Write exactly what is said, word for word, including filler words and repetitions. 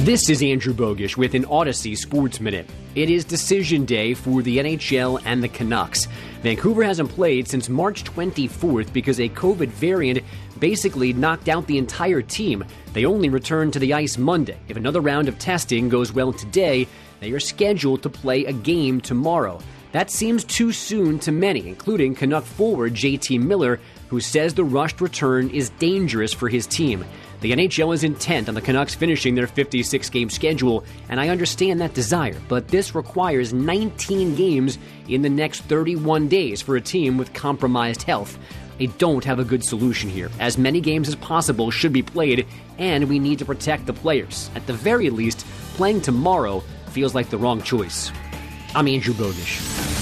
This is Andrew Bogish with an Odyssey Sports Minute. It is decision day for the N H L and the Canucks. Vancouver hasn't played since March twenty-fourth because a COVID variant basically knocked out the entire team. They only returned to the ice Monday. If another round of testing goes well today, they are scheduled to play a game tomorrow. That seems too soon to many, including Canuck forward J T Miller, who says the rushed return is dangerous for his team. The N H L is intent on the Canucks finishing their fifty-six game schedule, and I understand that desire, but this requires nineteen games in the next thirty-one days for a team with compromised health. They don't have a good solution here. As many games as possible should be played, and we need to protect the players. At the very least, playing tomorrow feels like the wrong choice. I'm Andrew Bogish.